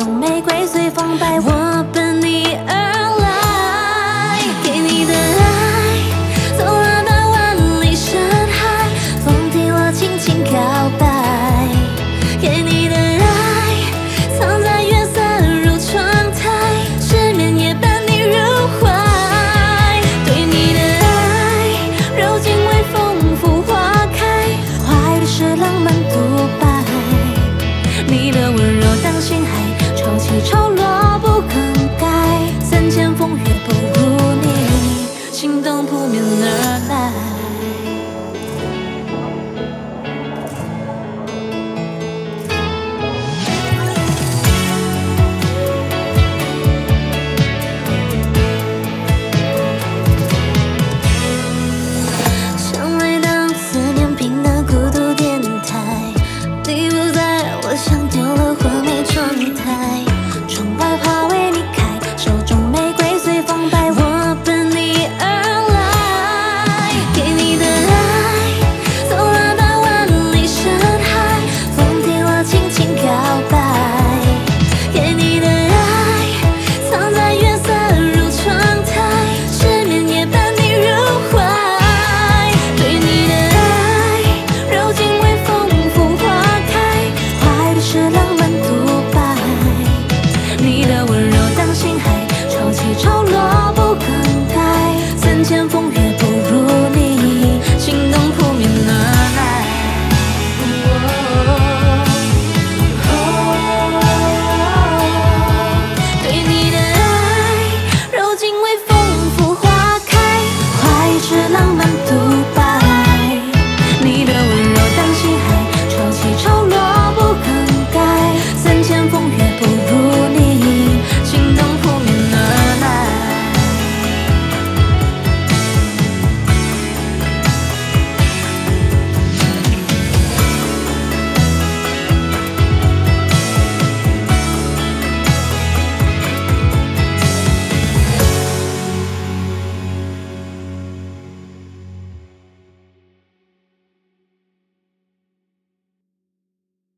种玫瑰随风摆，我奔你而来，给你的爱走了8万里山海，风停了轻轻告白，给你的爱藏在月色如窗台，失眠也伴你入怀，对你的爱揉进微风拂花开，怀里是浪漫独白，你的温柔当心海，潮起潮落不可